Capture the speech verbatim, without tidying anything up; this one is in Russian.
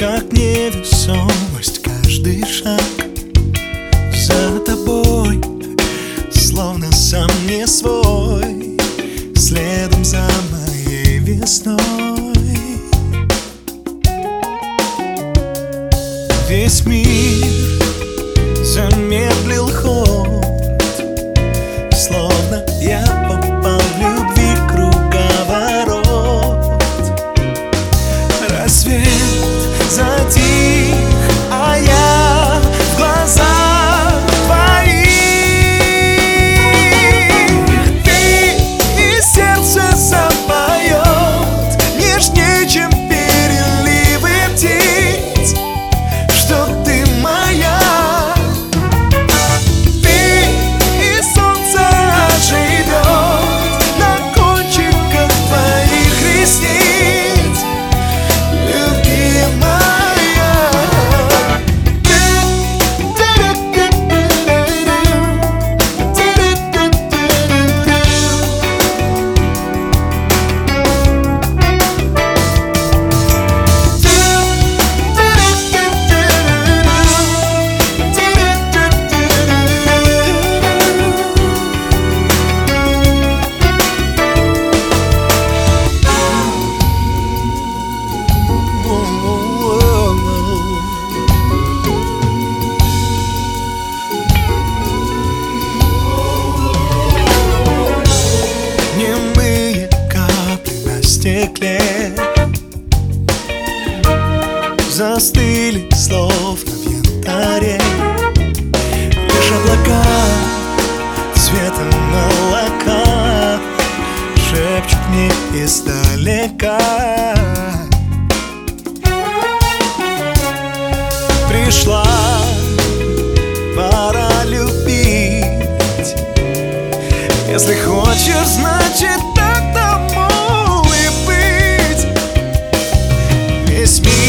как невесомость, каждый шаг за тобой, словно сам не свой, следом за моей весной. Весь мир замедлил ход, словно я попал в любви круговорот. Рассвет затих, а я в глазах твоих. Ты и сердце запоет нежнее, чем переливы птиц, что ты моя. Ты и солнце живет на кончиках твоих ресниц, любимая. Немые капли на стекле застыли, словно в янтаре. Лишь облака цвета молока шепчут мне издалека. Пришла пора любить. Если хочешь, значит так тому и быть. Весь мир